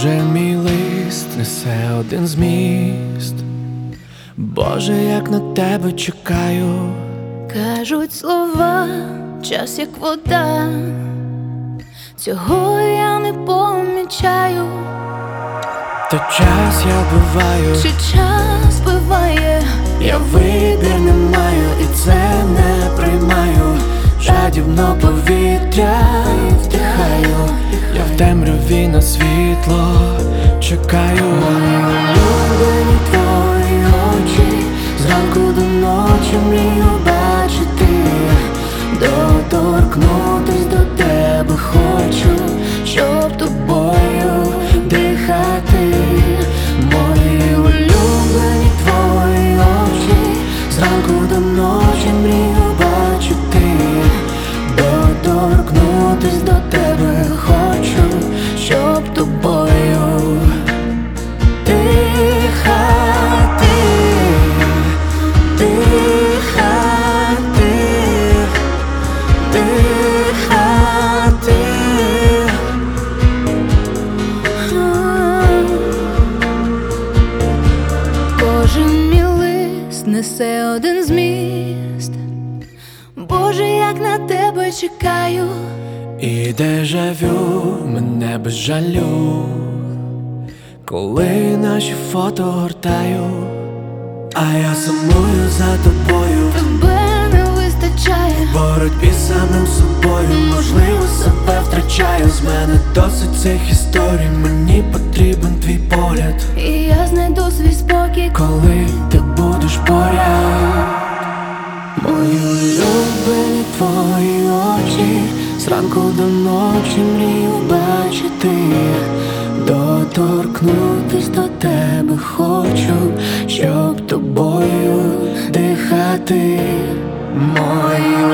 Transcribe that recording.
Кожен мій лист несе один зміст. Боже, як на тебе чекаю. Кажуть слова, час як вода, цього я не помічаю. Та час я вбиваю, Чи час буває? я вибір не маю, і це не приймаю. Жадібно повітря вдихаю, я в темряві на світло чекаю. Мої улюблені твої очі, зранку до ночі мрію бачити. Доторкнутись до тебе хочу, щоб тобою дихати. Мої улюблені твої очі, зранку до ночі мрію бачити. Доторкнутись до тебе хочу, щоб тобою дихати, дихати, дихати. Кожен мій лист несе один зміст. Боже, як на тебе чекаю. І дежавю мене без жалю, коли наші фото гортаю, а я сумую за тобою. Тебе не вистачає В боротьбі з самим собою, можливо, себе втрачаю. З мене досить цих історій, мені потрібен твій погляд. і я знайду свій спокій, Коли ти будеш поряд. Мої улюблені твої очі, зранку до ночі мрію бачити. Доторкнутись до тебе хочу, щоб тобою дихати. Мої